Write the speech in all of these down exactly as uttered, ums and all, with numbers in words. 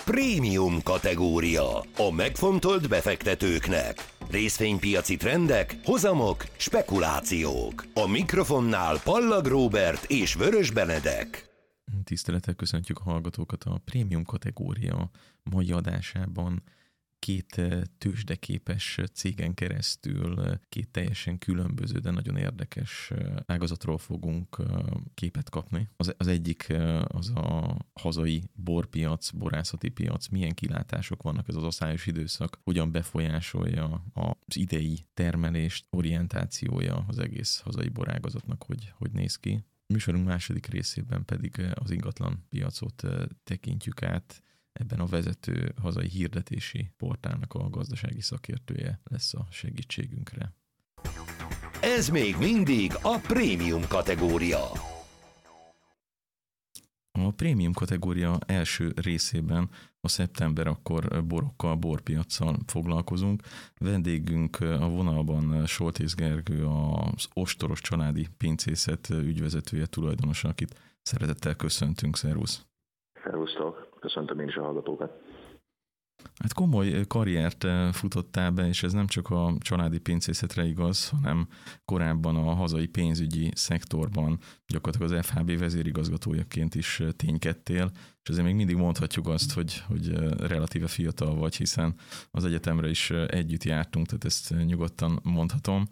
Prémium kategória. A megfontolt befektetőknek. Részvénypiaci trendek, hozamok, spekulációk. A mikrofonnál Pallag Róbert és Vörös Benedek. Tisztelettel köszöntjük a hallgatókat a Prémium kategória mai adásában. Két tőzsdeképes cégen keresztül két teljesen különböző, de nagyon érdekes ágazatról fogunk képet kapni. Az, az egyik az a hazai borpiac, borászati piac, milyen kilátások vannak ez az aszályos időszak, hogyan befolyásolja az idei termelést, orientációja az egész hazai borágazatnak, hogy, hogy néz ki. A műsorunk második részében pedig az ingatlan piacot tekintjük át. Ebben a vezető hazai hirdetési portálnak a gazdasági szakértője lesz a segítségünkre. Ez még mindig a prémium kategória. A prémium kategória első részében a szeptember akkor borokkal, borpiaccal foglalkozunk. Vendégünk a vonalban Soltész Gergő, az Ostoros Családi Pincészet ügyvezetője, tulajdonosa, akit szeretettel köszöntünk. Szervusz! Szervusztok! Köszöntöm én is a hallgatókat. Hát komoly karriert futottál be, és ez nem csak a családi pincészetre igaz, hanem korábban a hazai pénzügyi szektorban gyakorlatilag az ef há bé vezérigazgatójaként is ténykedtél, és ezért még mindig mondhatjuk azt, hogy, hogy relatíve fiatal vagy, hiszen az egyetemre is együtt jártunk, tehát ezt nyugodtan mondhatom.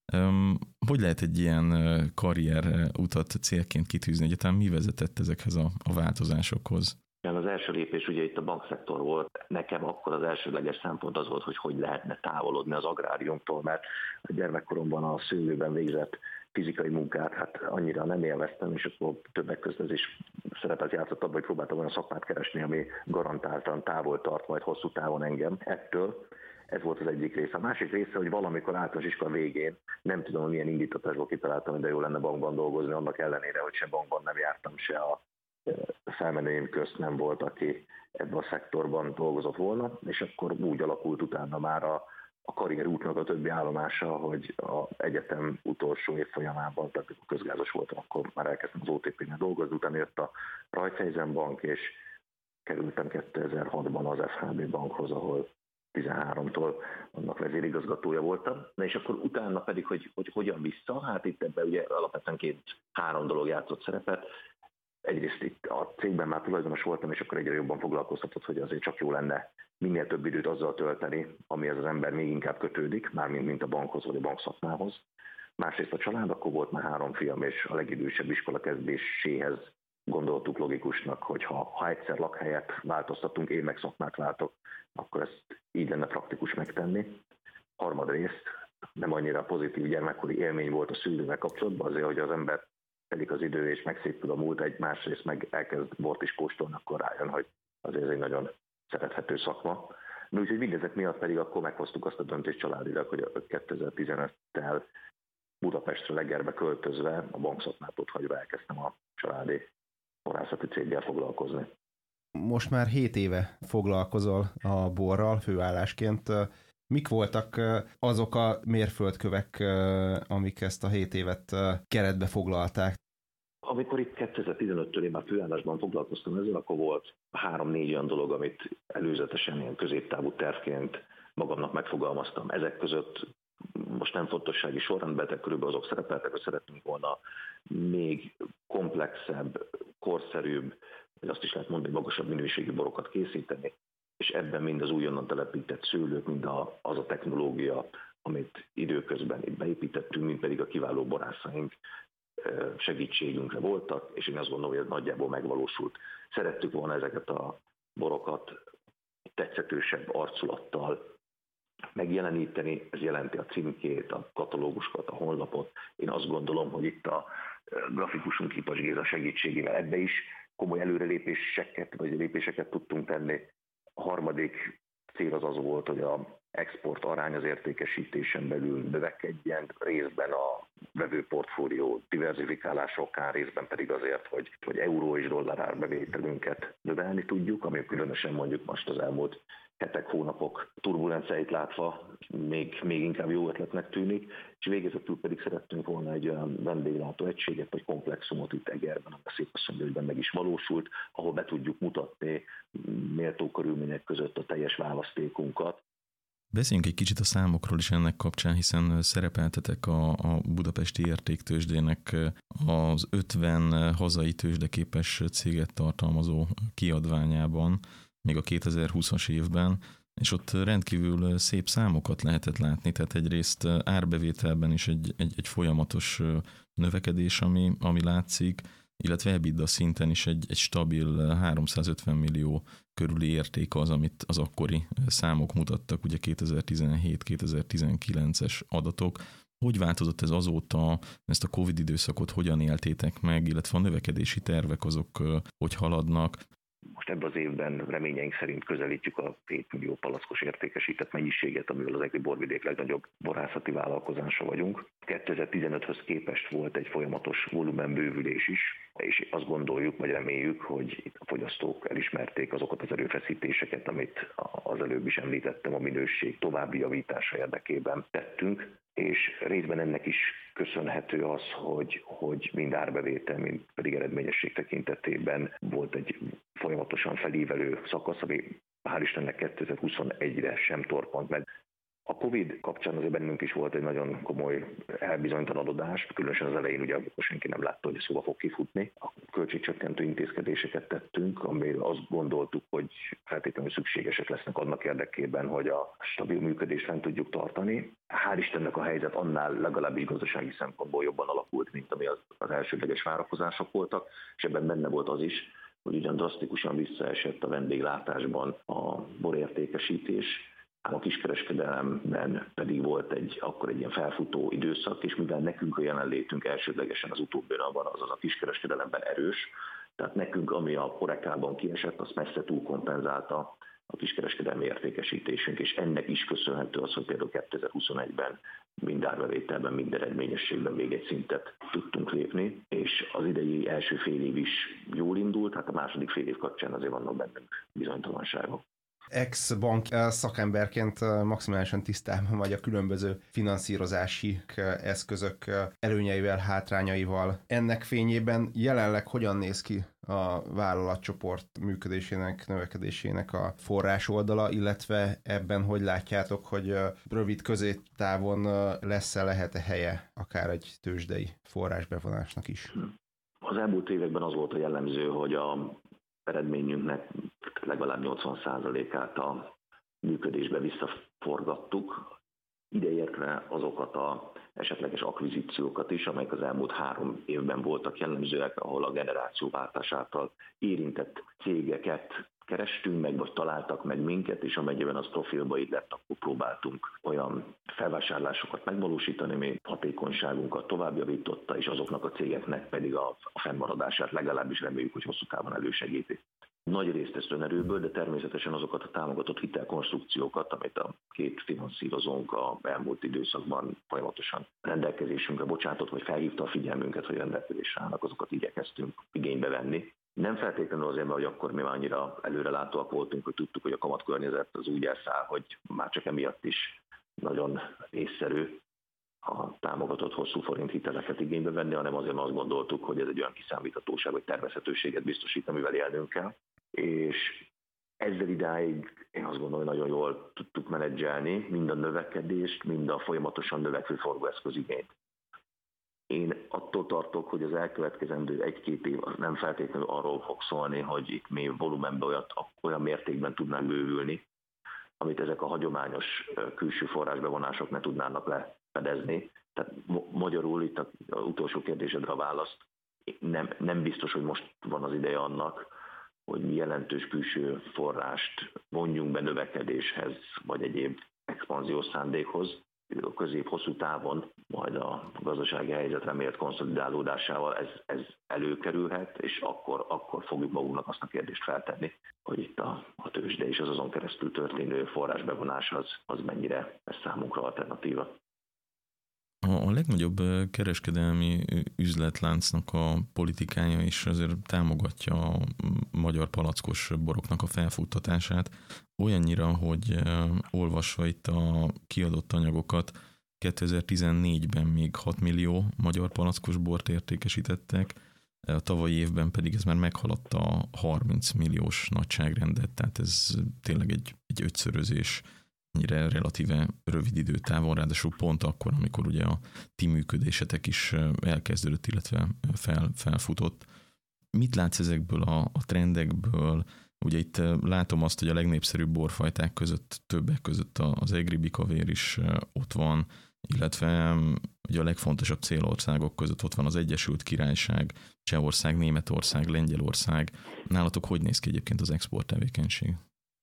Hogy lehet egy ilyen karrier utat célként kitűzni? Egyáltalán mi vezetett ezekhez a, a változásokhoz? Az első lépés ugye itt a bankszektor volt. Nekem akkor az elsődleges szempont az volt, hogy hogy lehetne távolodni az agráriumtól, mert a gyermekkoromban a szőlőben végzett fizikai munkát hát annyira nem élveztem, és akkor többek között ez is szerepet játszott abban, hogy próbáltam olyan szakmát keresni, ami garantáltan távol tart majd hosszú távon engem ettől. Ez volt az egyik része. A másik része, hogy valamikor általános iskola végén, nem tudom, milyen indítatásból kitaláltam, de jó lenne bankban dolgozni, annak ellenére, hogy se bankban nem jártam, se a felmenőim közt nem volt, aki ebben a szektorban dolgozott volna, és akkor úgy alakult utána már a, a karrierútnak a többi állomása, hogy az egyetem utolsó évfolyamában, tehát amikor közgázos voltam, akkor már elkezdtem az o té pé-nél dolgozni, utána jött a Raiffeisenbank, és kerültem kétezer-hatban az ef há bé bankhoz, ahol tizenháromtól annak vezérigazgatója voltam. Na és akkor utána pedig, hogy, hogy hogyan vissza, hát itt ebben ugye alapvetően két-három dolog játszott szerepet. Egyrészt itt a cégben már tulajdonos voltam, és akkor egyre jobban foglalkoztatott, hogy azért csak jó lenne minél több időt azzal tölteni, amihez az ember még inkább kötődik, mármint mint a bankhoz vagy a bankszakmához. Másrészt a család, akkor volt már három fiam, és a legidősebb iskola kezdéséhez gondoltuk logikusnak, hogy ha, ha egyszer lakhelyet változtatunk, én meg szakmát váltok, akkor ezt így lenne praktikus megtenni. Harmadrészt nem annyira pozitív gyermekkori élmény volt a szülővel kapcsolatban, azért, hogy az ember telik az idő és megszépül a múlt, egy másrészt meg elkezd bort is kóstolni, akkor rájön, hogy azért ez egy nagyon szerethető szakma. Úgyhogy mindezek miatt pedig akkor meghoztuk azt a döntést családilag, hogy kétezer-tizenöttel Budapestre Legerbe költözve, a bankszakmát ott hagyva elkezdtem a családi borászati céggel foglalkozni. Most már hét éve foglalkozol a borral főállásként. Mik voltak azok a mérföldkövek, amik ezt a hét évet keretbe foglalták? Amikor itt kétezer-tizenöttől én már főállásban foglalkoztam ezzel, akkor volt három-négy olyan dolog, amit előzetesen ilyen középtávú tervként magamnak megfogalmaztam. Ezek között most nem fontossági sorrendben, de körülbelül azok szerepeltek, hogy szeretnénk volna még komplexebb, korszerűbb, vagy azt is lehet mondani, magasabb minőségű borokat készíteni, és ebben mind az újonnan telepített szőlők, mind a, az a technológia, amit időközben itt beépítettünk, mind pedig a kiváló borászaink segítségünkre voltak, és én azt gondolom, hogy ez nagyjából megvalósult. Szerettük volna ezeket a borokat tetszetősebb arculattal megjeleníteni, ez jelenti a címkét, a katalógusokat, a honlapot. Én azt gondolom, hogy itt a grafikusunk Kipas Géza segítségével ebbe is komoly előrelépéseket vagy lépéseket tudtunk tenni. A harmadik cél az az volt, hogy a export arány az értékesítésen belül növekedjen, részben a vevőportfólió diverzifikálásokán, részben pedig azért, hogy, hogy euró és dollár árbevételünket növelni tudjuk, ami különösen mondjuk most az elmúlt hetek, hónapok turbulenciáit látva még, még inkább jó ötletnek tűnik, és végezetül pedig szerettünk volna egy olyan vendéglátó egységet, vagy komplexumot itt Egerben, ami szép azt mondja, hogy meg is valósult, ahol be tudjuk mutatni méltó körülmények között a teljes választékunkat. Beszéljünk egy kicsit a számokról is ennek kapcsán, hiszen szerepeltetek a, a budapesti értéktőzsdének az ötven hazai tőzsdeképes céget tartalmazó kiadványában, még a kétezer-húszas évben, és ott rendkívül szép számokat lehetett látni, tehát egyrészt árbevételben is egy, egy, egy folyamatos növekedés, ami, ami látszik, illetve EBITDA szinten is egy, egy stabil háromszázötven millió körüli érték az, amit az akkori számok mutattak, ugye kétezer-tizenhét-kétezer-tizenkilences adatok. Hogy változott ez azóta, ezt a Covid időszakot hogyan éltétek meg, illetve a növekedési tervek azok hogy haladnak? Most ebben az évben reményeink szerint közelítjük a két millió palackos értékesített mennyiséget, amivel az egri borvidék legnagyobb borászati vállalkozása vagyunk. kétezer-tizenöthöz képest volt egy folyamatos volumenbővülés is, és azt gondoljuk, vagy reméljük, hogy itt a fogyasztók elismerték azokat az erőfeszítéseket, amit az előbb is említettem, a minőség további javítása érdekében tettünk, és részben ennek is köszönhető az, hogy, hogy mind árbevétel, mind pedig eredményesség tekintetében volt egy folyamatosan felívelő szakasz, ami hál' Istennek kétezer-huszonegyre sem torpant meg. A Covid kapcsán azért bennünk is volt egy nagyon komoly elbizonytalanodás, különösen az elején ugye senki nem látta, hogy ez hova fog kifutni. A költségcsökkentő intézkedéseket tettünk, amiről azt gondoltuk, hogy feltétlenül szükségesek lesznek annak érdekében, hogy a stabil működést fent tudjuk tartani. Hál' Istennek a helyzet annál legalábbis gazdasági szempontból jobban alakult, mint ami az, az elsődleges várakozások voltak, és ebben benne volt az is, hogy ugyan drasztikusan visszaesett a vendéglátásban a borértékesítés, ám a kiskereskedelemben pedig volt egy, akkor egy ilyen felfutó időszak, és mivel nekünk a jelenlétünk elsődlegesen az utóbbi napban, azaz a kiskereskedelemben erős, tehát nekünk, ami a Horecában kiesett, azt messze túlkompenzálta a kiskereskedelmi értékesítésünk, és ennek is köszönhető az, hogy például kétezer-huszonegyben mind árbevételben, mind eredményességben még egy szintet tudtunk lépni, és az idei első fél év is jól indult, hát a második fél év kapcsán azért vannak bennünk bizonytalanságok. Ex-bank szakemberként maximálisan tisztában vagy a különböző finanszírozási eszközök előnyeivel, hátrányaival. Ennek fényében jelenleg hogyan néz ki a vállalatcsoport működésének, növekedésének a forrás oldala, illetve ebben hogy látjátok, hogy rövid középtávon lesz-e, lehet-e helye akár egy tőzsdei forrásbevonásnak is? Az elmúlt években az volt a jellemző, hogy a eredményünknek legalább nyolcvan százalékát a működésbe visszaforgattuk, ideértve azokat az esetleges akvizíciókat is, amelyek az elmúlt három évben voltak jellemzőek, ahol a generációváltás által érintett cégeket kerestünk meg, vagy találtak meg minket, és amennyiben az profilba így lett, akkor próbáltunk olyan felvásárlásokat megvalósítani, ami hatékonyságunkat továbbjavította, és azoknak a cégeknek pedig a fennmaradását legalábbis reméljük, hogy hosszú távon elősegíti. Nagy részt ezt önerőből, de természetesen azokat a támogatott hitelkonstrukciókat, amit a két finanszírozónk a elmúlt időszakban folyamatosan rendelkezésünkre bocsátott, vagy felhívta a figyelmünket, hogy rendelkezésre állnak, azokat igyekeztünk igénybe venni. Nem feltétlenül azért, mert hogy akkor mi már annyira előrelátóak voltunk, hogy tudtuk, hogy a kamatkörnyezet az úgy elszáll, hogy már csak emiatt is nagyon észszerű a támogatott hosszú forint hiteleket igénybe venni, hanem azért, mert azt gondoltuk, hogy ez egy olyan kiszámíthatóság, vagy tervezhetőséget biztosít, amivel élnünk kell. És ezzel idáig én azt gondolom, hogy nagyon jól tudtuk menedzselni mind a növekedést, mind a folyamatosan növekvő forgóeszközigényt. Én attól tartok, hogy az elkövetkezendő egy-két év az nem feltétlenül arról fog szólni, hogy itt mi volumenben olyat, olyan mértékben tudnánk bővülni, amit ezek a hagyományos külső forrásbevonások ne tudnának lefedezni. Tehát magyarul itt az utolsó kérdésedre a választ, nem, nem biztos, hogy most van az ideje annak, hogy mi jelentős külső forrást vonjunk be növekedéshez, vagy egyéb expanziós szándékhoz. A közép-hosszú távon, majd a gazdasági helyzet remélt konszolidálódásával ez, ez előkerülhet, és akkor, akkor fogjuk magunknak azt a kérdést feltenni, hogy itt a, a tőzsdei és az azon keresztül történő forrásbevonás az, az mennyire ez számunkra alternatíva. A legnagyobb kereskedelmi üzletláncnak a politikája is azért támogatja a magyar palackos boroknak a felfuttatását, olyannyira, hogy olvasva itt a kiadott anyagokat, kétezer-tizennégyben még hat millió magyar palackos bort értékesítettek, a tavalyi évben pedig ez már meghaladta a harminc milliós nagyságrendet, tehát ez tényleg egy, egy ötszörözés, ennyire relatíve rövid időtávon, ráadásul pont akkor, amikor ugye a ti működésetek is elkezdődött, illetve fel, felfutott. Mit látsz ezekből a, a trendekből? Ugye itt látom azt, hogy a legnépszerűbb borfajták között többek között az egri bikavér is ott van, illetve ugye a legfontosabb célországok között ott van az Egyesült Királyság, Csehország, Németország, Lengyelország. Nálatok hogy néz ki egyébként az export tevékenység?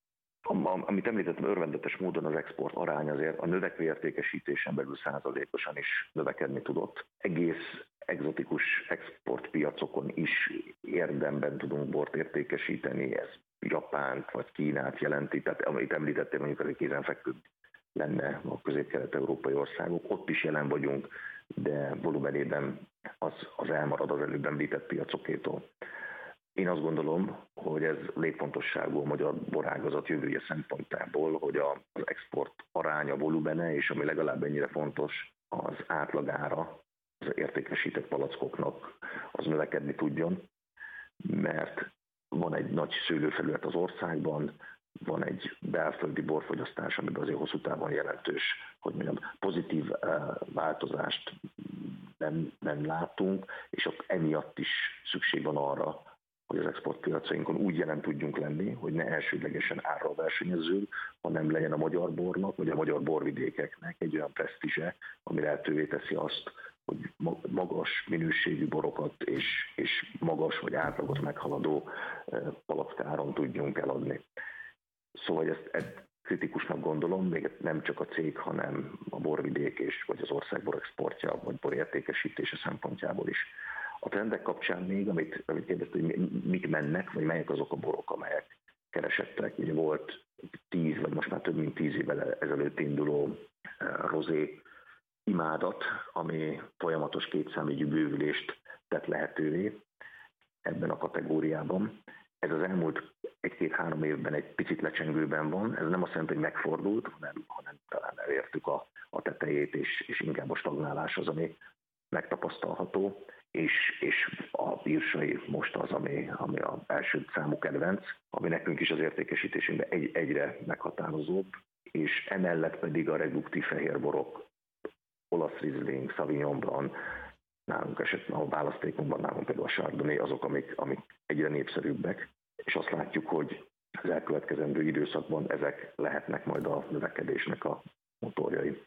Amit említettem, örvendetes módon az export arány azért a növekvő értékesítésen belül százalékosan is növekedni tudott. Egész egzotikus exportpiacokon is érdemben tudunk bort értékesíteni, ez Japánt vagy Kínát jelenti, tehát amit említettem, mondjuk az kézenfekvő lenne a közép-kelet-európai országok, ott is jelen vagyunk, de volumenében az, az elmarad az előbb említett piacokétól. Én azt gondolom, hogy ez létfontosságú a magyar borágazat jövője szempontjából, hogy az export aránya, volumene, és ami legalább ennyire fontos, az átlagára az értékesített palackoknak az növekedni tudjon, mert van egy nagy szőlőfelület az országban, van egy belföldi borfogyasztás, amiben azért hosszú távon jelentős, hogy mondjam, pozitív változást nem, nem látunk, és emiatt is szükség van arra, hogy az exportpiacainkon úgy jelen tudjunk lenni, hogy ne elsődlegesen árral versenyezzünk, hanem legyen a magyar bornak, vagy a magyar borvidékeknek egy olyan presztízse, ami lehetővé teszi azt, hogy magas minőségű borokat és, és magas vagy átlagot meghaladó palackáron tudjunk eladni. Szóval ezt, ezt kritikusnak gondolom, még nem csak a cég, hanem a borvidék és vagy az ország borexportja, vagy borértékesítése szempontjából is. A trendek kapcsán még, amit, amit kérdezte, hogy mik mennek, vagy melyek azok a borok, amelyek keresettek. Ugye volt tíz, vagy most már több mint tíz évvel ezelőtt induló rozé imádat, ami folyamatos kétszámjegyű bővülést tett lehetővé ebben a kategóriában. Ez az elmúlt egy-két-három évben egy picit lecsengőben van. Ez nem azt jelenti, hogy megfordult, hanem, hanem talán elértük a, a tetejét, és, és inkább a stagnálás az, ami megtapasztalható, és, és a bírsai most az, ami, ami az első számú kedvenc, ami nekünk is az értékesítésünkben egy, egyre meghatározóbb, és emellett pedig a reduktív fehérborok, olasz Riesling, Sauvignon Blanc, nálunk esetben a választékunkban, nálunk például a Chardonnay, azok, amik, amik egyre népszerűbbek, és azt látjuk, hogy az elkövetkezendő időszakban ezek lehetnek majd a növekedésnek a motorjai.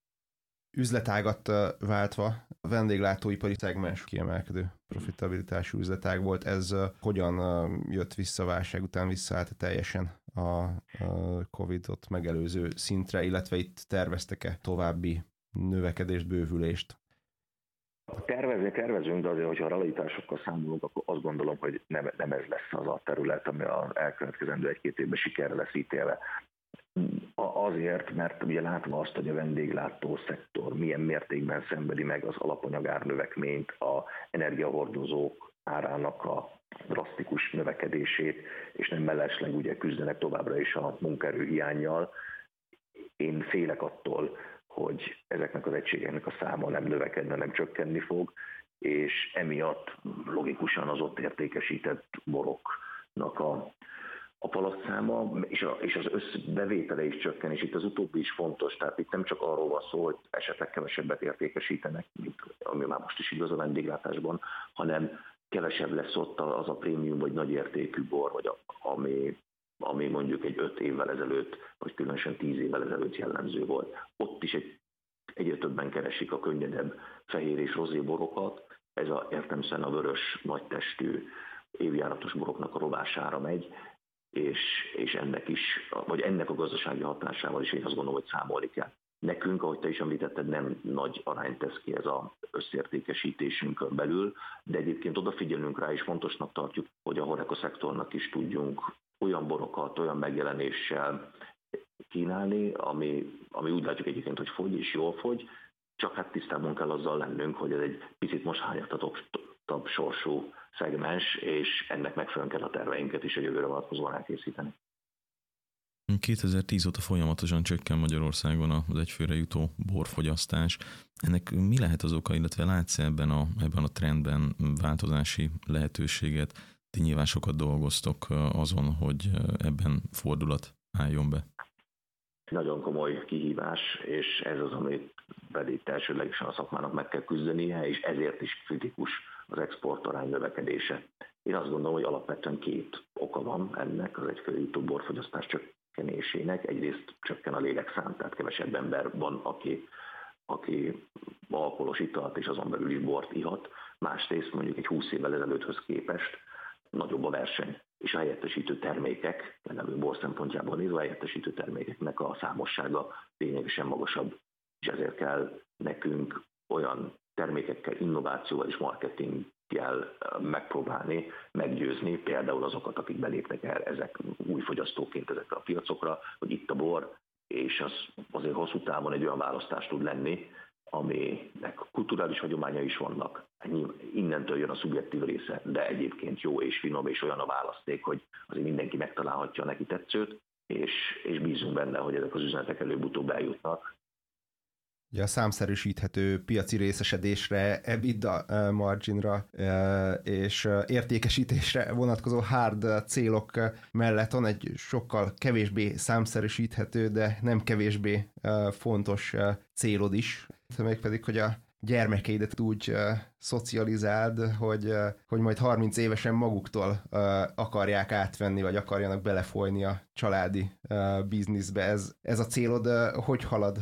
Üzletágat váltva, a vendéglátóipari szegmens kiemelkedő profitabilitású üzletág volt. Ez hogyan jött vissza válság után, visszaállt teljesen a Covidot megelőző szintre, illetve itt terveztek-e további növekedést, bővülést? Tervezni tervezünk, de azért, hogyha a realitásokkal számolunk, akkor azt gondolom, hogy nem, nem ez lesz az a terület, ami az elkövetkezendő egy-két évben sikerre lesz ítélve. Azért, mert ugye látom azt, hogy a vendéglátó szektor milyen mértékben szenvedi meg az alapanyagár növekményt, a energiahordozók árának a drasztikus növekedését, és nem mellesleg ugye küzdenek továbbra is a munkaerő hiánnyal. Én félek attól, hogy ezeknek az egységeknek a száma nem növekedne, nem csökkenni fog, és emiatt logikusan az ott értékesített boroknak a a palacszáma és, a, és az összbevétele is csökken, és itt az utóbbi is fontos, tehát itt nem csak arról van szó, hogy esetleg kevesebbet értékesítenek, mint ami már most is igaz a vendéglátásban, hanem kevesebb lesz ott az a prémium vagy nagy értékű bor, vagy a, ami, ami mondjuk egy öt évvel ezelőtt, vagy különösen tíz évvel ezelőtt jellemző volt. Ott is egy, egyre többen keresik a könnyedebb fehér és rozé borokat, ez a értelemszerűen a vörös, nagytestű, évjáratos boroknak a rovására megy, És, és ennek is, vagy ennek a gazdasági hatásával is én azt gondolom, hogy számolni kell. Nekünk, ahogy te is említetted, nem nagy arányt tesz ki ez az összértékesítésünkön belül, de egyébként odafigyelünk rá, és fontosnak tartjuk, hogy a HoReCa szektornak is tudjunk olyan borokat, olyan megjelenéssel kínálni, ami, ami úgy látjuk egyébként, hogy fogy és jól fogy, csak hát tisztában kell azzal lennünk, hogy ez egy picit most hányatatottabb sorsú szegmens, és ennek megfelelően kell a terveinket is a jövőre vonatkozóan elkészíteni. kétezer-tíz óta folyamatosan csökken Magyarországon az egyfőre jutó borfogyasztás. Ennek mi lehet az oka, illetve látsz ebben a, ebben a trendben változási lehetőséget? Ti nyilván sokat dolgoztok azon, hogy ebben fordulat álljon be. Nagyon komoly kihívás, és ez az, amit pedig elsődlegesen a szakmának meg kell küzdenie, és ezért is kritikus az exportarány növekedése. Én azt gondolom, hogy alapvetően két oka van ennek az egyfőre jutó borfogyasztás csökkenésének. Egyrészt csökken a lélekszám, tehát kevesebb ember van, aki, aki alkoholos italt és azon belül is bort ihat. Másrészt mondjuk egy húsz évvel ezelőtthöz képest nagyobb a verseny, és a helyettesítő termékek, legalább bor szempontjából nézve, a helyettesítő termékeknek a számossága lényegesen magasabb, és ezért kell nekünk olyan termékekkel, innovációval és marketinggel megpróbálni, meggyőzni például azokat, akik belépnek el ezek új fogyasztóként ezekre a piacokra, hogy itt a bor, és az azért hosszú távon egy olyan választás tud lenni, aminek kulturális hagyományai is vannak. Innentől jön a szubjektív része, de egyébként jó és finom, és olyan a választék, hogy azért mindenki megtalálhatja a neki tetszőt, és, és bízunk benne, hogy ezek az üzenetek előbb-utóbb eljutnak. Ugye a számszerűsíthető piaci részesedésre, EBITDA marginra és értékesítésre vonatkozó hard célok mellett van egy sokkal kevésbé számszerűsíthető, de nem kevésbé fontos célod is, mégpedig, hogy a gyermekeidet úgy uh, szocializáld, hogy, uh, hogy majd harminc évesen maguktól uh, akarják átvenni, vagy akarjanak belefolyni a családi uh, bizniszbe. Ez, ez a célod uh, hogy halad?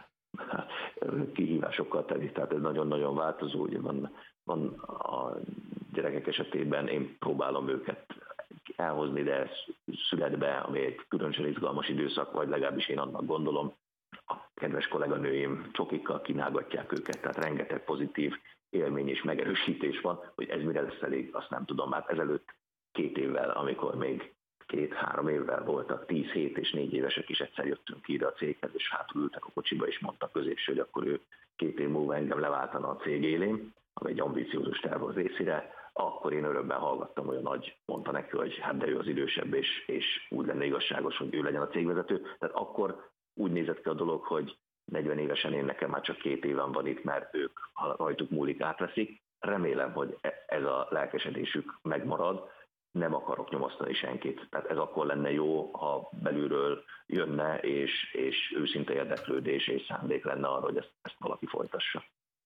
Kihívásokkal teli, tehát ez nagyon-nagyon változó. Ugye van, van a gyerekek esetében én próbálom őket elhozni, de születbe, ami egy különösen izgalmas időszak, vagy legalábbis én annak gondolom, a kedves kolléganőim csokikkal kínálgatják őket, tehát rengeteg pozitív élmény és megerősítés van, hogy ez mire lesz elég, azt nem tudom. Már ezelőtt két évvel, amikor még két-három évvel voltak, tíz, hét és négy évesek is egyszer jöttünk ide a céghez, és hátul ültek a kocsiba, és mondta középső, hogy akkor ő két év múlva engem leváltana a cég élén, ami egy ambiciózus terv az részére, akkor én örömben hallgattam, hogy a nagy mondta neki, hogy hát de ő az idősebb, és, és úgy lenne igazságos, hogy ő legyen a cégvezető. Tehát akkor úgy nézett ki a dolog, hogy negyven évesen én nekem már csak két éven van itt, mert ők rajtuk múlik átveszik. Remélem, hogy ez a lelkesedésük megmarad, nem akarok nyomasztani senkit. Tehát ez akkor lenne jó, ha belülről jönne, és, és őszinte érdeklődés és szándék lenne arra, hogy ezt, ezt valaki folytassa.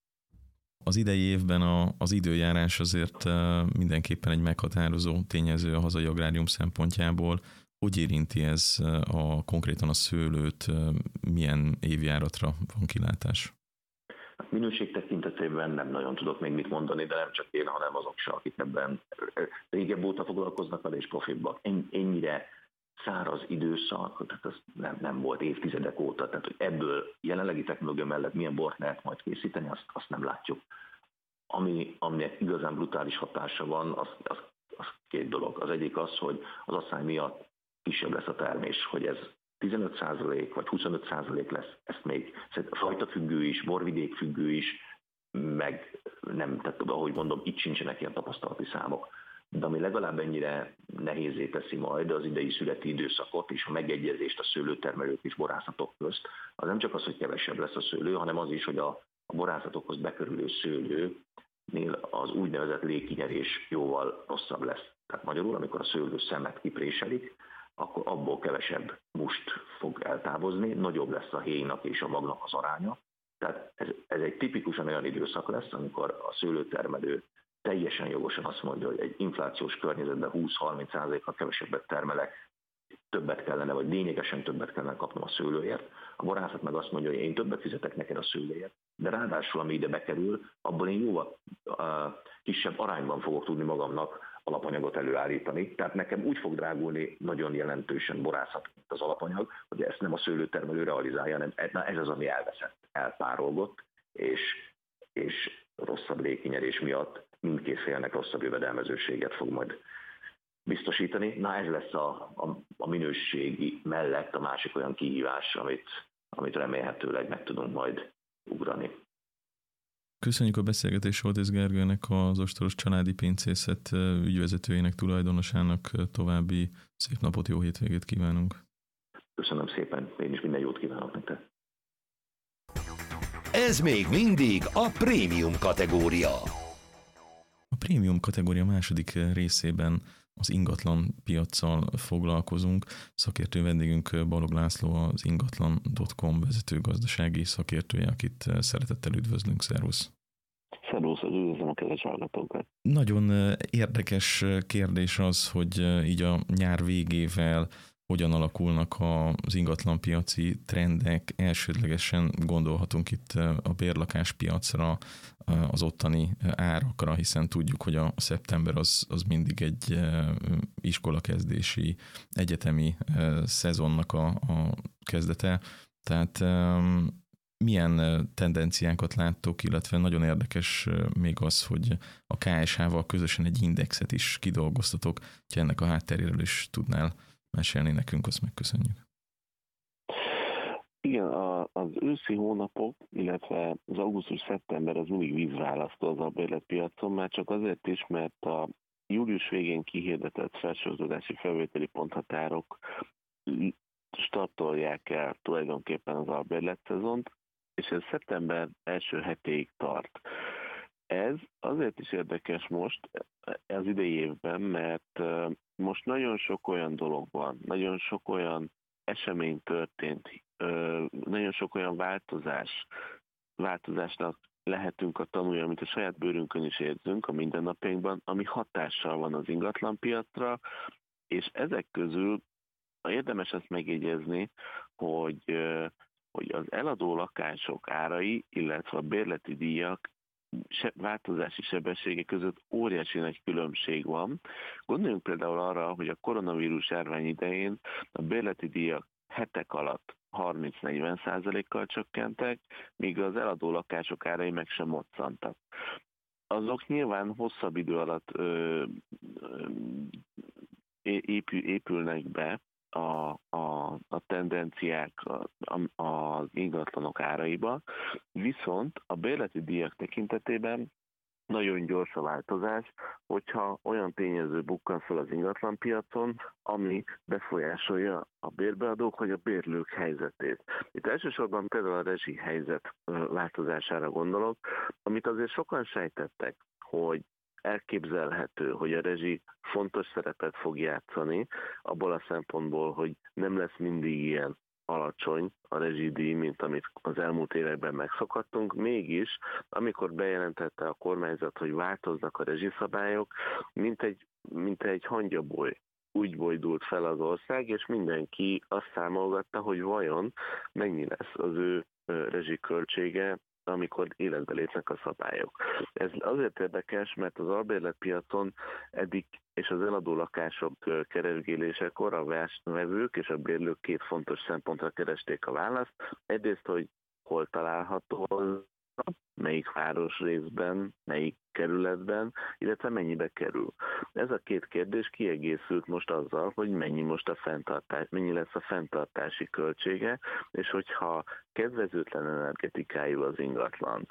Az idei évben a, az időjárás azért mindenképpen egy meghatározó tényező a hazai agrárium szempontjából. Hogy érinti ez a, konkrétan a szőlőt, milyen évjáratra van kilátás? Minőség tekintetében nem nagyon tudok még mit mondani, de nem csak én, hanem azok se, akik ebben régebb óta foglalkoznak vele és profibbak. Ennyire száraz időszak, tehát ez nem, nem volt évtizedek óta, tehát hogy ebből jelenlegi technológia mellett milyen bort lehet majd készíteni, azt, azt nem látjuk. Ami, aminek igazán brutális hatása van, az, az, az két dolog. Az egyik az, hogy az asszály miatt kisebb lesz a termés, hogy ez tizenöt százalék vagy huszonöt százalék lesz, ezt még fajtafüggő is, borvidék függő is, meg nem, tehát ahogy mondom, itt sincsenek ilyen tapasztalati számok. De ami legalább ennyire nehézé teszi majd az idei születi időszakot és a megegyezést a szőlőtermelők és borászatok közt, az nem csak az, hogy kevesebb lesz a szőlő, hanem az is, hogy a, a borászatokhoz bekerülő szőlőnél az úgynevezett légkinyerés jóval rosszabb lesz. Tehát magyarul, amikor a szőlő szemet kipréselik, akkor abból kevesebb must fog eltávozni, nagyobb lesz a héjnak és a magnak az aránya. Tehát ez, ez egy tipikusan olyan időszak lesz, amikor a szőlőtermelő teljesen jogosan azt mondja, hogy egy inflációs környezetben húsz-harminc százalékkal kevesebbet termelek, többet kellene, vagy lényegesen többet kellene kapnom a szőlőért. A borászat meg azt mondja, hogy én többet fizetek neked a szőlőért. De ráadásul, ami ide bekerül, abból én jóval uh, kisebb arányban fogok tudni magamnak alapanyagot előállítani. Tehát nekem úgy fog drágulni nagyon jelentősen borászat az alapanyag, hogy ezt nem a szőlőtermelő realizálja, hanem ez az, ami elveszett, elpárolgott, és, és rosszabb légkinyerés miatt mindkét félnek rosszabb jövedelmezőséget fog majd biztosítani. Na ez lesz a, a, a minőségi mellett a másik olyan kihívás, amit, amit remélhetőleg meg tudunk majd ugrani. Köszönjük a beszélgetést Soltész Gergőnek, az Ostoros Családi Pincészet ügyvezetőjének, tulajdonosának. További szép napot, jó hétvégét kívánunk. Köszönöm szépen, én is minden jót kívánok nektek. Ez még mindig a prémium kategória. A prémium kategória második részében az ingatlan piaccal foglalkozunk. Szakértő vendégünk Balog László, az ingatlan pont com vezető gazdasági szakértője, akit szeretettel üdvözlünk. Szervusz! Szervusz, üdvözlöm a kedves hallgatókat! Nagyon érdekes kérdés az, hogy így a nyár végével hogyan alakulnak az ingatlanpiaci trendek. Elsődlegesen gondolhatunk itt a bérlakáspiacra, az ottani árakra, hiszen tudjuk, hogy a szeptember az, az mindig egy iskolakezdési, egyetemi szezonnak a, a kezdete. Tehát milyen tendenciákat láttok, illetve nagyon érdekes még az, hogy a ká es há-val közösen egy indexet is kidolgoztatok, hogy ennek a hátteréről is tudnál mesélni nekünk, azt megköszönjük. Igen, a, az őszi hónapok, illetve az augusztus-szeptember az mindig vízválasztó az albérletpiacon, már csak azért is, mert a július végén kihirdetett felsőoktatási felvételi ponthatárok startolják el tulajdonképpen az albérletszezont, és ez szeptember első hetéig tart. Ez azért is érdekes most az idei évben, mert most nagyon sok olyan dolog van, nagyon sok olyan esemény történt, nagyon sok olyan változás, változásnak lehetünk a tanulja, amit a saját bőrünkön is érzünk a mindennapjainkban, ami hatással van az ingatlanpiacra, és ezek közül érdemes ezt megjegyezni, hogy, hogy az eladó lakások árai, illetve a bérleti díjak változási sebessége között óriási nagy különbség van. Gondoljunk például arra, hogy a koronavírus járvány idején a bérleti díjak hetek alatt harminc-negyven százalékkal csökkentek, míg az eladó lakások árai meg sem moccantak. Azok nyilván hosszabb idő alatt ö, ö, épül, épülnek be a, a, a tendenciák a, a, az ingatlanok áraiba, viszont a bérleti díjak tekintetében nagyon gyors a változás, hogyha olyan tényező bukkan fel az ingatlanpiacon, ami befolyásolja a bérbeadók vagy a bérlők helyzetét. Itt elsősorban például a rezsi helyzet változására gondolok, amit azért sokan sejtettek, hogy elképzelhető, hogy a rezsi fontos szerepet fog játszani, abból a szempontból, hogy nem lesz mindig ilyen alacsony a rezsidíj, mint amit az elmúlt években megszokhattunk. Mégis, amikor bejelentette a kormányzat, hogy változnak a rezsiszabályok, mint egy, mint egy hangyaboly úgy bojdult fel az ország, és mindenki azt számolgatta, hogy vajon mennyi lesz az ő rezsiköltsége, amikor életbe lépnek a szabályok. Ez azért érdekes, mert az albérletpiacon eddig és az eladó lakások keresgélésekor a vevők és a bérlők két fontos szempontra keresték a választ. Egyrészt, hogy hol található az, melyik városrészben, melyik kerületben, illetve mennyibe kerül. Ez a két kérdés kiegészült most azzal, hogy mennyi most a fenntartás, mennyi lesz a fenntartási költsége, és hogyha kedvezőtlen energetikájú az ingatlan,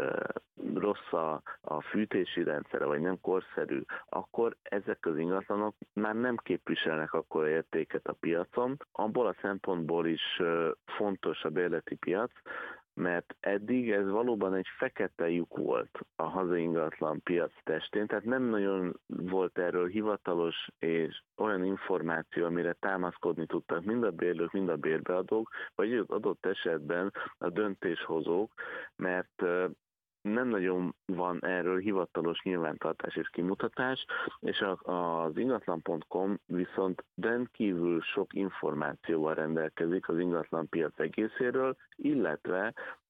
rossz a, a fűtési rendszere, vagy nem korszerű, akkor ezek az ingatlanok már nem képviselnek akkora értéket a piacon. Abból a szempontból is fontos a bérleti piac, mert eddig ez valóban egy fekete lyuk volt a hazai ingatlan piac testén, tehát nem nagyon volt erről hivatalos és olyan információ, amire támaszkodni tudtak mind a bérlők, mind a bérbeadók, vagy adott esetben a döntéshozók, mert nem nagyon van erről hivatalos nyilvántartás és kimutatás, és az ingatlan pont com viszont rendkívül sok információval rendelkezik az ingatlanpiac egészéről, illetve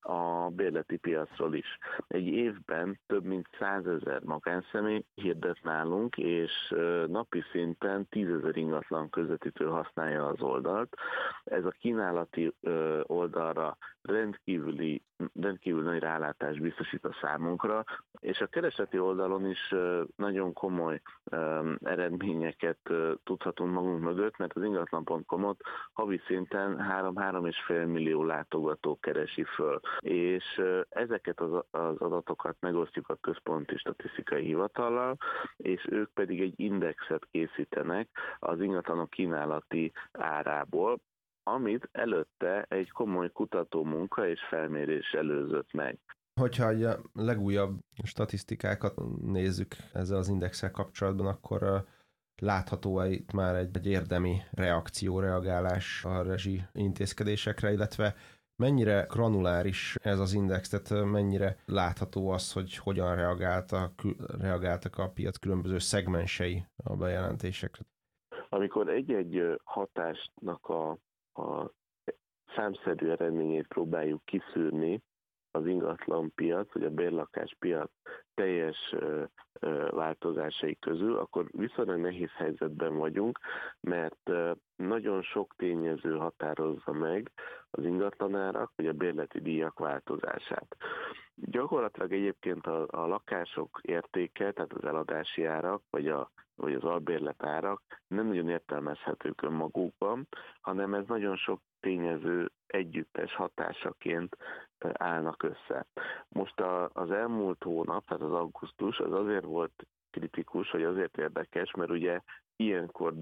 a bérleti piacról is. Egy évben több mint százezer magánszemély hirdet nálunk, és napi szinten tízezer ingatlan közvetítő használja az oldalt. Ez a kínálati oldalra rendkívüli, rendkívül nagy rálátást biztosít a számunkra, és a keresleti oldalon is nagyon komoly eredményeket tudhatunk magunk mögött, mert az ingatlan pont com-ot havi szinten három-három és fél millió látogató keresi föl. És ezeket az, az adatokat megosztjuk a Központi Statisztikai Hivatallal, és ők pedig egy indexet készítenek az ingatlanok kínálati árából, amit előtte egy komoly kutatómunka és felmérés előzött meg. Hogyha a legújabb statisztikákat nézzük ezzel az indexsel kapcsolatban, akkor látható-e itt már egy, egy érdemi reakció, reagálás a rezsi intézkedésekre, illetve mennyire granuláris ez az index, tehát mennyire látható az, hogy hogyan reagáltak, reagáltak a piac különböző szegmensei a bejelentésekre? Amikor egy-egy hatásnak a, a számszerű eredményét próbáljuk kiszűrni az ingatlan piac, vagy a bérlakás piac teljes változásai közül, akkor viszonylag nehéz helyzetben vagyunk, mert nagyon sok tényező határozza meg az ingatlanárak, vagy a bérleti díjak változását. Gyakorlatilag egyébként a, a lakások értéke, tehát az eladási árak, vagy, a, vagy az albérlet árak nem nagyon értelmezhetők önmagukban, hanem ez nagyon sok tényező együttes hatásaként állnak össze. Most a, az elmúlt hónap, tehát az augusztus, az azért volt kritikus, vagy azért érdekes, mert ugye ilyenkor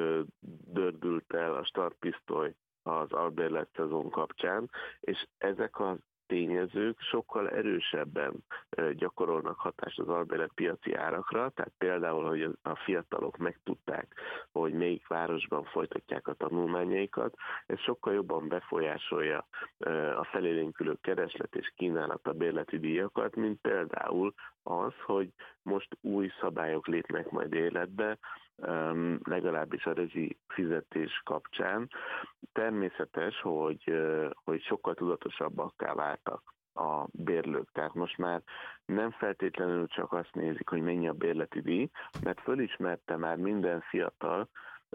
dördült el a startpisztoly az albérlet szezon kapcsán, és ezek az tényezők sokkal erősebben gyakorolnak hatást az albérlet piaci árakra, tehát például, hogy a fiatalok megtudták, hogy melyik városban folytatják a tanulmányaikat, ez sokkal jobban befolyásolja a felélénkülő kereslet és kínálat a bérleti díjakat, mint például az, hogy most új szabályok lépnek majd életbe, legalábbis a rezsi fizetés kapcsán. Természetes, hogy, hogy sokkal tudatosabbakká váltak a bérlők. Tehát most már nem feltétlenül csak azt nézik, hogy mennyi a bérleti díj, mert fölismerte már minden fiatal,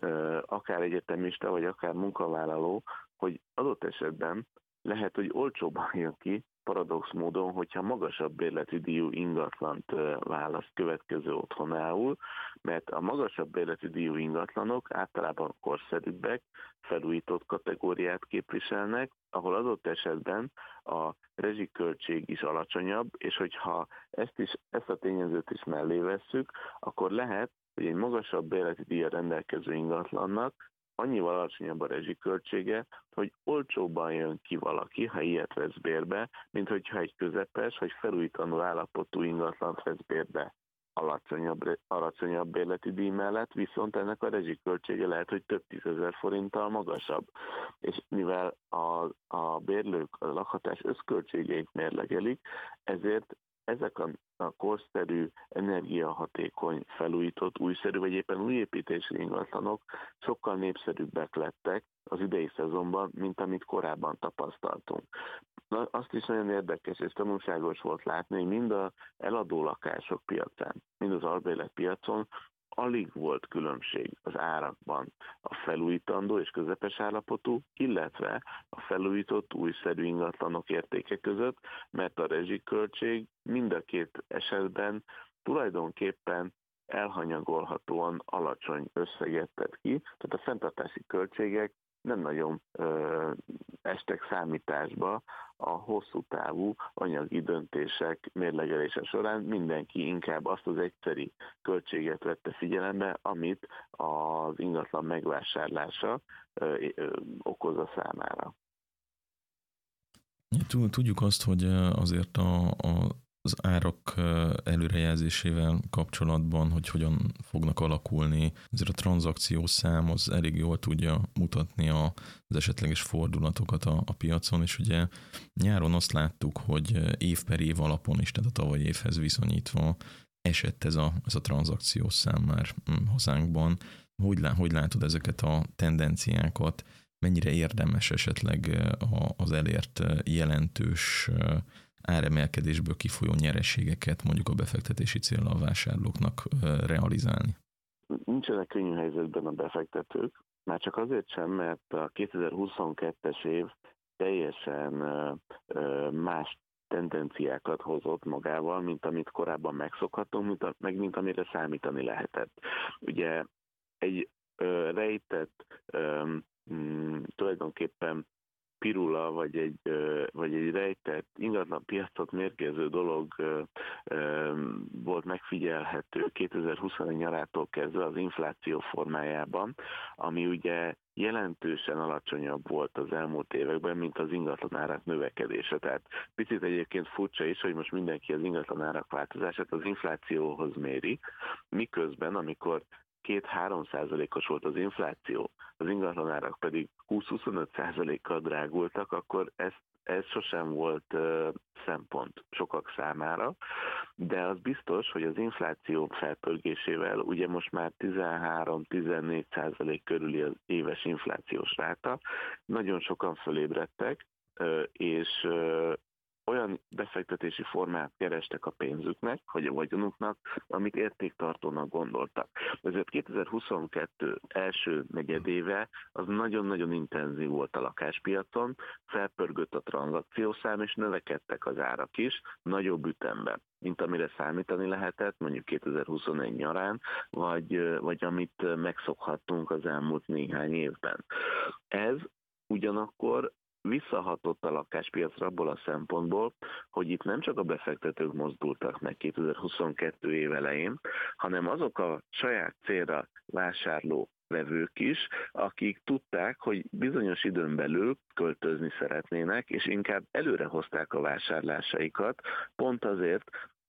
akár egyetemista, vagy akár munkavállaló, hogy adott esetben lehet, hogy olcsóban jön ki, paradox módon, hogyha magasabb bérleti díjú ingatlant választ következő otthonául, mert a magasabb bérleti díjú ingatlanok általában korszerűbbek, felújított kategóriát képviselnek, ahol adott esetben a rezsiköltség is alacsonyabb, és hogyha ezt, is, ezt a tényezőt is mellé vesszük, akkor lehet, hogy egy magasabb bérleti díjra rendelkező ingatlannak annyival alacsonyabb a rezsiköltsége, hogy olcsóbban jön ki valaki, ha ilyet vesz bérbe, mint hogyha egy közepes vagy felújítandó állapotú ingatlant vesz bérbe alacsonyabb, alacsonyabb bérleti díj mellett, viszont ennek a rezsiköltsége lehet, hogy több tízezer forinttal magasabb. És mivel a, a bérlők a lakhatás összköltségeit mérlegelik, ezért ezek a, a korszerű, energiahatékony, felújított, újszerű, vagy éppen új építésű ingatlanok sokkal népszerűbbek lettek az idei szezonban, mint amit korábban tapasztaltunk. Na, azt is nagyon érdekes és tanulságos volt látni, hogy mind az eladó lakások piacán, mind az albérlet piacon alig volt különbség az árakban a felújítandó és közepes állapotú, illetve a felújított újszerű ingatlanok értéke között, mert a rezsiköltség mind a két esetben tulajdonképpen elhanyagolhatóan alacsony összeget tett ki, tehát a fenntartási költségek nem nagyon ö, estek számításba a hosszú távú anyagi döntések mérlegelése során. Mindenki inkább azt az egyszeri költséget vette figyelembe, amit az ingatlan megvásárlása ö, ö, okoz a számára. Tudjuk azt, hogy azért a, a az árak előrejelzésével kapcsolatban, hogy hogyan fognak alakulni. Ezért a tranzakciós szám az elég jól tudja mutatni az esetleges fordulatokat a, a piacon, és ugye nyáron azt láttuk, hogy év per év alapon is, tehát a tavalyi évhez viszonyítva esett ez a, ez a tranzakciós szám már hazánkban. Hogy, lá, hogy látod ezeket a tendenciákat? mennyire érdemes esetleg az elért jelentős áremelkedésből kifolyó nyereségeket mondjuk a befektetési célra a vásárlóknak realizálni? Nincsenek könnyű helyzetben a befektetők, már csak azért sem, mert a kétezer-huszonkettes év teljesen más tendenciákat hozott magával, mint amit korábban megszokhattunk, mint a, meg mint amire számítani lehetett. Ugye egy ö, rejtett ö, m, tulajdonképpen pirula, vagy egy, ö, vagy egy rejtett ingatlan piacot mérgező dolog ö, ö, volt megfigyelhető kétezer-huszonegy nyarától kezdve az infláció formájában, ami ugye jelentősen alacsonyabb volt az elmúlt években, mint az ingatlanárak növekedése. Tehát picit egyébként furcsa is, hogy most mindenki az ingatlanárak változását az inflációhoz méri, miközben, amikor két-három százalékos volt az infláció, az ingatlanárak pedig húsz-huszonöt százalékkal drágultak, akkor ez, ez sosem volt uh, szempont sokak számára, de az biztos, hogy az infláció felpörgésével ugye most már tizenhárom-tizennégy százalék körüli az éves inflációs ráta, nagyon sokan fölébredtek, uh, és uh, olyan befektetési formát kerestek a pénzüknek, vagy a vagyonuknak, amit értéktartónak gondoltak. Ezért kétezer-huszonkettő első negyedéve az nagyon-nagyon intenzív volt a lakáspiacon, felpörgött a tranzakciószám, és növekedtek az árak is, nagyobb ütemben, mint amire számítani lehetett, mondjuk kétezer-huszonegy nyarán, vagy, vagy amit megszokhattunk az elmúlt néhány évben. Ez ugyanakkor visszahatott a lakáspiacra abból a szempontból, hogy itt nem csak a befektetők mozdultak meg kétezer-huszonkettő év elején, hanem azok a saját célra vásárló vevők is, akik tudták, hogy bizonyos időn belül költözni szeretnének, és inkább előre hozták a vásárlásaikat, pont azért,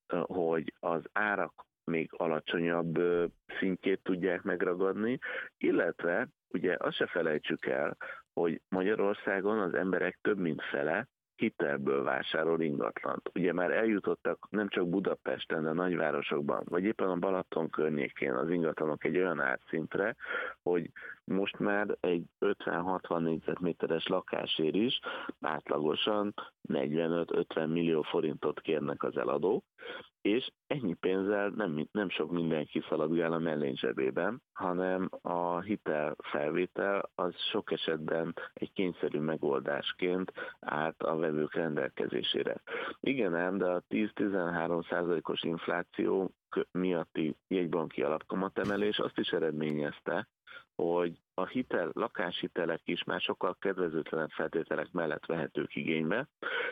hogy az árak még alacsonyabb szintjét tudják megragadni, illetve ugye azt se felejtsük el, hogy Magyarországon az emberek több mint fele hitelből vásárol ingatlant. Ugye már eljutottak nem csak Budapesten, de a nagyvárosokban, vagy éppen a Balaton környékén az ingatlanok egy olyan árszintre, hogy most már egy ötven-hatvan négyzetméteres lakásért is átlagosan negyvenöt-ötven millió forintot kérnek az eladók, és ennyi pénzzel nem, nem sok mindenki szaladgál a mellény zsebében, hanem a hitelfelvétel az sok esetben egy kényszerű megoldásként állt a vevők rendelkezésére. Igen ám, de a tíz-tizenhárom százalékos infláció miatti jegybanki alapkamatemelés azt is eredményezte, hogy a hitel, lakáshitelek is már sokkal kedvezőtlenebb feltételek mellett vehetők igénybe,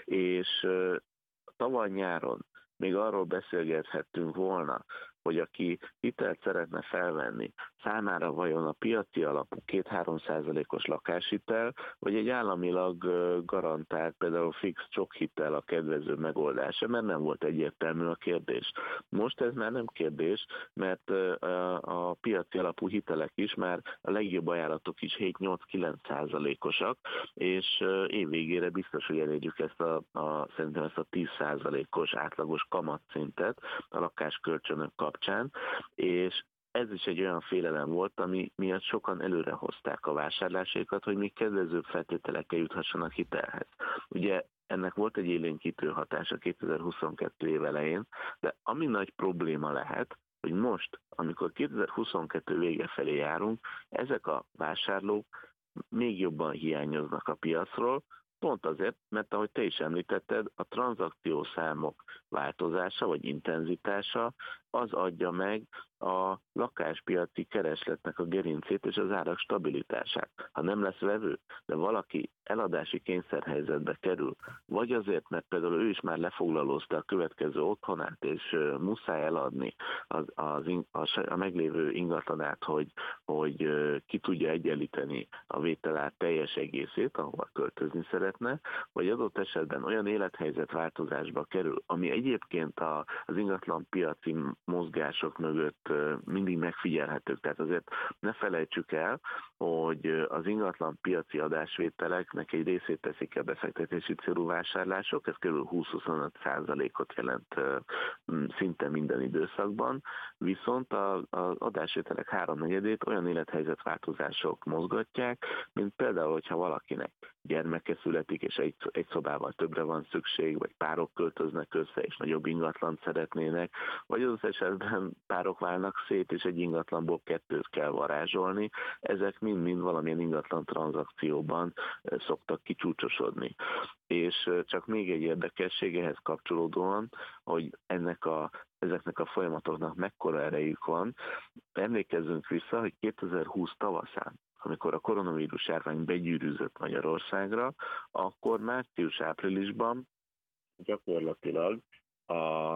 és tavaly nyáron még arról beszélgethettünk volna, hogy aki hitelt szeretne felvenni, számára vajon a piaci alapú két-három százalékos lakáshitel, vagy egy államilag garantált, például fix csokhitel a kedvező megoldása, mert nem volt egyértelmű a kérdés. Most ez már nem kérdés, mert a piaci alapú hitelek is már a legjobb ajánlatok is hét-nyolc-kilenc százalékosak, és évvégére biztos, hogy elérjük ezt a, a, szerintem ezt a tíz százalékos átlagos kamatszintet a lakáskölcsönök kapcsán, és ez is egy olyan félelem volt, ami miatt sokan előre hozták a vásárlásaikat, hogy még kedvezőbb feltételekkel juthassanak hitelhez. Ugye ennek volt egy élénkítő hatása kétezer-huszonkettő év elején, de ami nagy probléma lehet, hogy most, amikor kétezer-huszonkettő vége felé járunk, ezek a vásárlók még jobban hiányoznak a piacról, pont azért, mert ahogy te is említetted, a tranzakciószámok változása vagy intenzitása az adja meg a lakáspiaci keresletnek a gerincét és az árak stabilitását. Ha nem lesz vevő, de valaki eladási kényszerhelyzetbe kerül, vagy azért, mert például ő is már lefoglalózta a következő otthonát, és muszáj eladni az, az, az, a meglévő ingatlanát, hogy, hogy ki tudja egyenlíteni a vételár teljes egészét, ahova költözni szeretne, vagy adott esetben olyan élethelyzet változásba kerül, ami egyébként a, az ingatlan piaci mozgások mögött mindig megfigyelhetők. Tehát azért ne felejtsük el, hogy az ingatlan piaci adásvételeknek egy részét teszik a befektetési célú vásárlások, ez kb. húsz-huszonöt százalékot jelent szinte minden időszakban, viszont az adásvételek háromnegyedét olyan élethelyzetváltozások mozgatják, mint például, hogyha valakinek gyermeke születik, és egy, egy szobával többre van szükség, vagy párok költöznek össze, és nagyobb ingatlant szeretnének, vagy az esetben párok válnak szét, és egy ingatlanból kettőt kell varázsolni. Ezek mind-mind valamilyen ingatlan tranzakcióban szoktak kicsúcsosodni. És csak még egy érdekesség ehhez kapcsolódóan, hogy ennek a, ezeknek a folyamatoknak mekkora erejük van. Emlékezzünk vissza, hogy kétezer-húsz tavaszán, amikor a koronavírus járvány begyűrűzött Magyarországra, akkor március-áprilisban gyakorlatilag a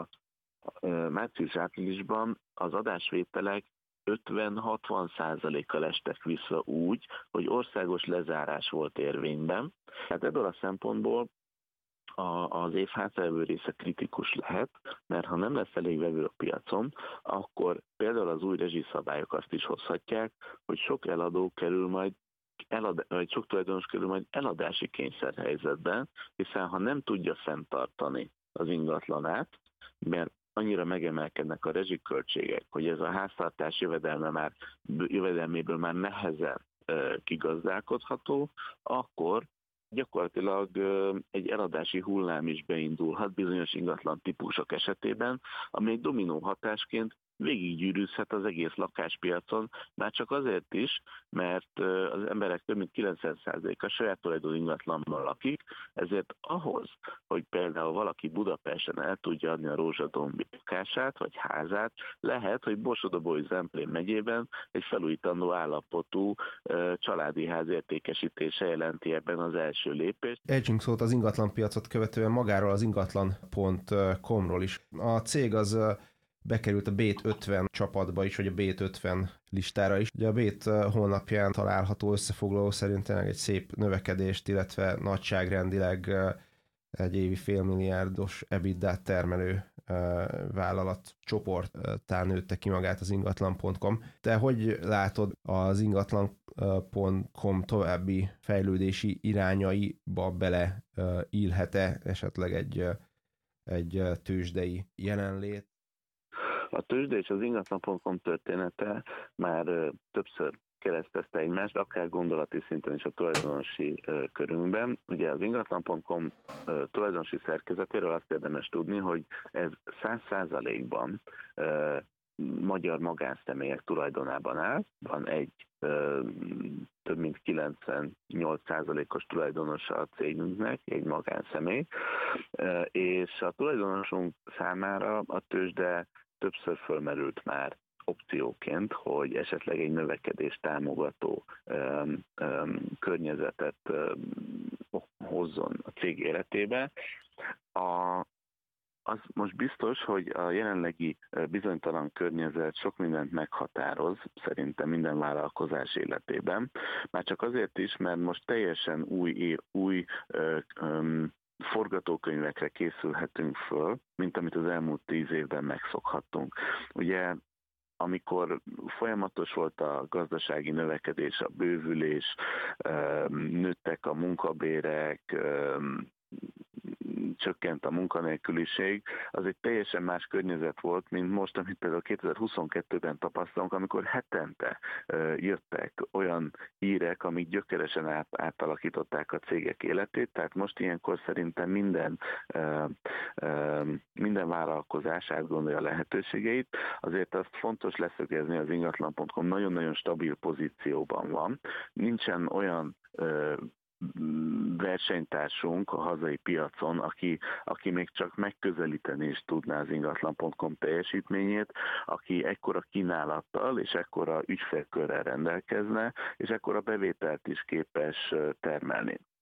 március-áprilisban az adásvételek ötven-hatvan százalékkal estek vissza úgy, hogy országos lezárás volt érvényben. Hát ebből a szempontból az év hátralévő része kritikus lehet, mert ha nem lesz elég vevő a piacon, akkor például az új rezsiszabályok azt is hozhatják, hogy sok eladó kerül majd elad, vagy sok tulajdonos kerül majd eladási kényszerhelyzetben, hiszen ha nem tudja fenntartani az ingatlanát, mert annyira megemelkednek a rezsiköltségek, hogy ez a háztartás jövedelme már, jövedelméből már nehezen e, kigazdálkodható, akkor gyakorlatilag egy eladási hullám is beindulhat bizonyos ingatlan típusok esetében, ami egy dominó hatásként végiggyűrűzhet az egész lakáspiacon, már csak azért is, mert az emberek több mint kilencven százaléka saját tulajdonú ingatlanban lakik, ezért ahhoz, hogy például valaki Budapesten el tudja adni a Rózsadombi lakását vagy házát, lehet, hogy Borsod-Abaúj-Zemplén megyében egy felújítandó állapotú családi ház értékesítése jelenti ebben az első lépést. Ejtsünk szót az ingatlanpiacot követően magáról az ingatlan pont com-ról is. A cég az bekerült a Bét ötven csapatba is, vagy a Bét ötven listára is. Ugye a Bét honlapján található összefoglaló szerint tényleg egy szép növekedést, illetve nagyságrendileg egy évi félmilliárdos EBITDA termelő vállalat csoporttán nőtte ki magát az ingatlan pont com. Te hogy látod az ingatlan pont com további fejlődési irányaiba bele illhet-e esetleg egy, egy tőzsdei jelenlét? A tőzsde és az ingatlan pont com története már többször keresztezte egymást, akár gondolati szinten is a tulajdonosi körünkben. Ugye az ingatlan pont com tulajdonosi szerkezetéről azt érdemes tudni, hogy ez száz százalékban magyar magánszemélyek tulajdonában áll. Van egy több mint kilencvennyolc százalékos tulajdonosa a cégünknek, egy magánszemély, és a tulajdonosunk számára a tőzsde többször fölmerült már opcióként, hogy esetleg egy növekedést támogató öm, öm, környezetet öm, hozzon a cég életébe. A, az most biztos, hogy a jelenlegi bizonytalan környezet sok mindent meghatároz, szerintem minden vállalkozás életében. Már csak azért is, mert most teljesen új, új öm, forgatókönyvekre készülhetünk föl, mint amit az elmúlt tíz évben megszokhattunk. Ugye, amikor folyamatos volt a gazdasági növekedés, a bővülés, nőttek a munkabérek, csökkent a munkanélküliség, az egy teljesen más környezet volt, mint most, amit például kétezer-huszonkettőben tapasztalunk, amikor hetente jöttek olyan hírek, amik gyökeresen át, átalakították a cégek életét, tehát most ilyenkor szerintem minden, minden vállalkozás átgondolja a lehetőségeit. Azért azt fontos leszögezni, az ingatlan pont com nagyon-nagyon stabil pozícióban van. Nincsen olyan versenytársunk a hazai piacon, aki, aki még csak megközelíteni is tudná az ingatlan pont com teljesítményét, aki ekkora kínálattal és ekkora ügyfélkörrel rendelkezne, és ekkora bevételt is képes termelni.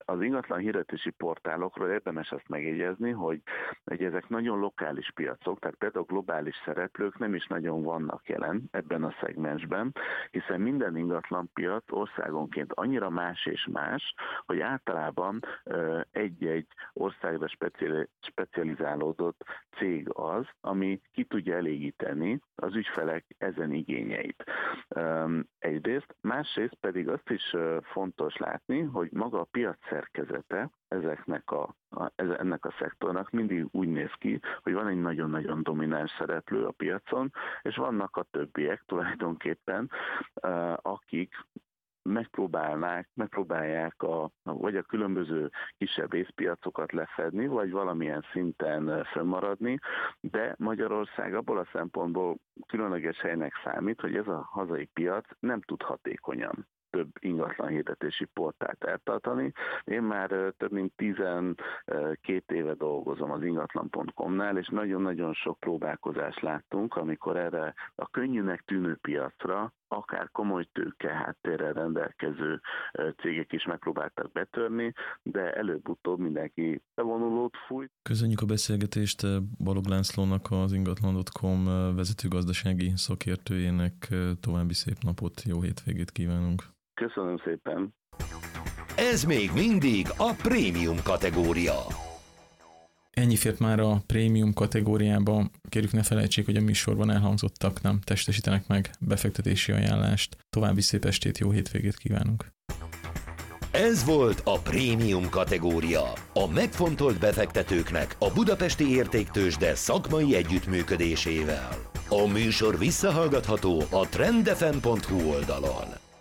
Az ingatlan hirdetési portálokról érdemes ezt megjegyezni, hogy, hogy ezek nagyon lokális piacok, tehát például globális szereplők nem is nagyon vannak jelen ebben a szegmensben, hiszen minden ingatlan piac országonként annyira más és más, hogy általában egy-egy országra specializálódott cég az, ami ki tudja elégíteni az ügyfelek ezen igényeit. Egyrészt, másrészt pedig azt is fontos látni, hogy maga a piac szerkezete ezeknek a, a, ennek a szektornak mindig úgy néz ki, hogy van egy nagyon-nagyon domináns szereplő a piacon, és vannak a többiek tulajdonképpen, akik megpróbálnák, megpróbálják a, vagy a különböző kisebb részpiacokat lefedni, vagy valamilyen szinten fönnmaradni, de Magyarország abból a szempontból különleges helynek számít, hogy ez a hazai piac nem tud hatékonyan több ingatlan hirdetési portált eltartani. Én már több mint tizenkét éve dolgozom az ingatlan pont com-nál, és nagyon-nagyon sok próbálkozást láttunk, amikor erre a könnyűnek tűnő piacra akár komoly tőke háttérrel rendelkező cégek is megpróbáltak betörni, de előbb-utóbb mindenki bevonulót fújt. Köszönjük a beszélgetést Balog Lászlónak, az ingatlan pont com vezető gazdasági szakértőjének. További szép napot, jó hétvégét kívánunk! Köszönöm szépen! Ez még mindig a prémium kategória. Ennyi fért már a prémium kategóriába. Kérjük, ne felejtsék, hogy a műsorban elhangzottak nem testesítenek meg befektetési ajánlást. További szép estét, jó hétvégét kívánunk! Ez volt a prémium kategória. A megfontolt befektetőknek a Budapesti Értéktőzsde szakmai együttműködésével. A műsor visszahallgatható a trend f m pont h u oldalon.